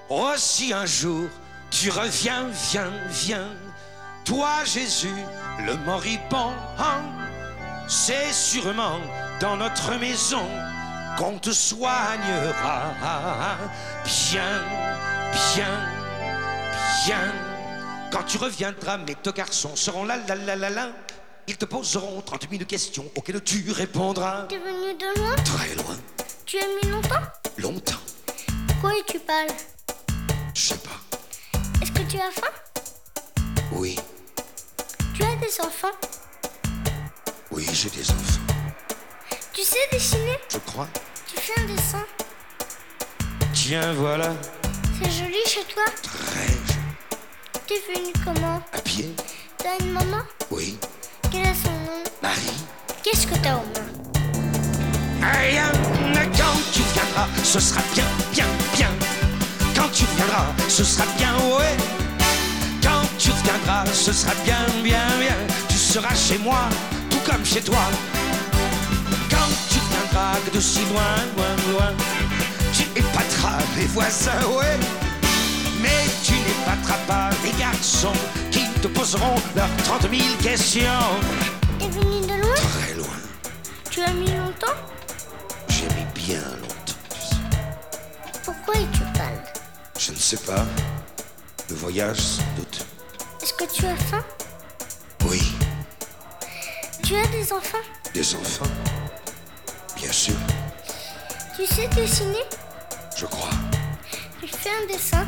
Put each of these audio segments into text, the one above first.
Oh, si un jour tu reviens, viens, toi Jésus, le moribond, c'est sûrement dans notre maison qu'on te soignera. Bien, bien, bien. Quand tu reviendras, mes deux garçons seront là. Ils te poseront 30 000 questions auxquelles tu répondras. T'es venu de loin? Très loin. Tu as mis longtemps? Longtemps. Pourquoi tu parles? Je sais pas. Est-ce que tu as faim? Oui. Tu as des enfants? Oui, j'ai des enfants. Tu sais dessiner? Je crois. Tu fais un dessin? Tiens, voilà. C'est joli chez toi? Très joli. T'es venu comment? À pied? T'as une maman? Oui. Quel est son nom? Marie? Qu'est-ce que t'as aux mains? Rien. Quand tu viendras, ce sera bien, bien, bien. Quand tu viendras, ce sera bien, ouais. Quand tu viendras, ce sera bien, bien, bien. Tu seras chez moi, tout comme chez toi. Quand tu viendras de si loin, loin, loin, tu épateras les voisins, ouais. Mais tu n'épateras pas les garçons qui te poseront leurs 30 000 questions. T'es venu de loin? Très loin. Tu as mis longtemps? J'ai mis bien longtemps, tu sais. Pourquoi tu parles? Je ne sais pas. Le voyage, sans doute. Est-ce que tu as faim? Oui. Tu as des enfants? Des enfants? Bien sûr, Tu sais dessiner? je crois. Tu fais un dessin?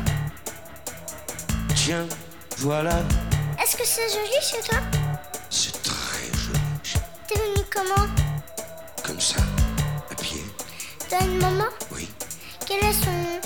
Tiens, voilà. Est-ce que c'est joli chez toi? C'est très joli. T'es venu comment? Comme ça, à pied. T'as une maman? Oui. Quel est son nom?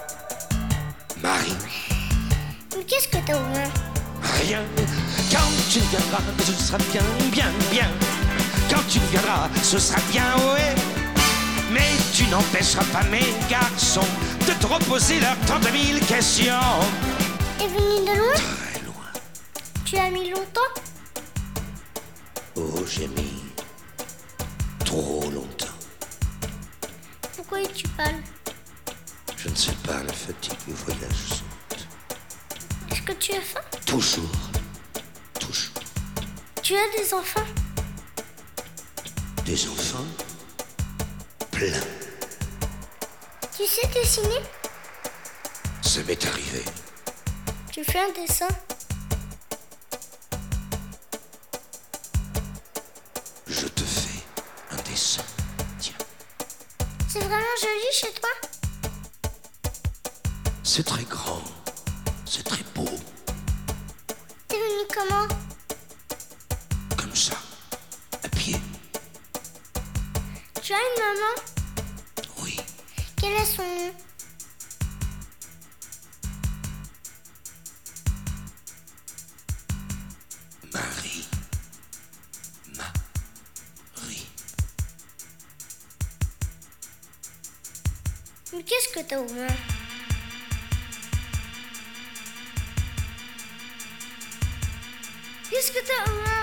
Marie? Mais qu'est-ce que t'as aux mains? Rien. Quand tu viendras, ce sera bien, bien, bien. Quand tu viendras, ce sera bien, ouais. Mais tu n'empêcheras pas mes garçons de te reposer leurs 30 000 questions. T'es venu de loin? Très loin. Tu as mis longtemps? Oh, j'ai mis trop longtemps. Pourquoi tu parles? Je ne sais pas, la fatigue du voyage sans doute. Est-ce que tu as faim? Toujours. Toujours. Tu as des enfants? Des enfants? Plein. Tu sais dessiner? Ça m'est arrivé. Tu fais un dessin? Je te fais un dessin. Tiens. C'est vraiment joli chez toi? C'est très grand. C'est très beau. T'es venu comment? Comme ça. À pied. Tu as une maman? Oui. Quel est son nom? Marie. Marie. Mais qu'est-ce que t'as aux mains? Qu'est-ce que t'as aux mains?